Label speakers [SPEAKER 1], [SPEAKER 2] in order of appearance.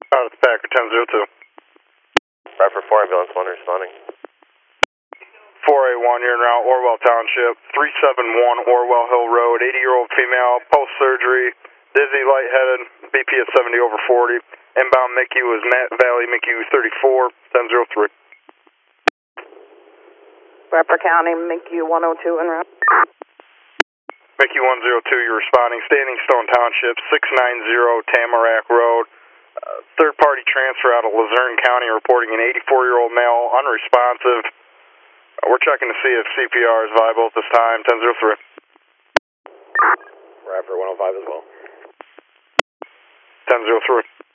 [SPEAKER 1] It's Packer 1002.
[SPEAKER 2] Bradford 4, ambulance 1 responding.
[SPEAKER 1] 4A1, you're in route, Orwell Township, 371 Orwell Hill Road, 80-year-old female, post-surgery, dizzy, lightheaded, BP at 70/40. Inbound MICU is Matt Valley, MICU 34, 1003.
[SPEAKER 3] Bradford County, MICU 102 en route.
[SPEAKER 1] MICU 102, you're responding, Standing Stone Township, 690 Tamarack Road. Third-party transfer out of Luzerne County reporting an 84-year-old male, unresponsive. We're checking to see if CPR is viable at this time, 1003.
[SPEAKER 2] Bradford 105 as well.
[SPEAKER 1] 1003.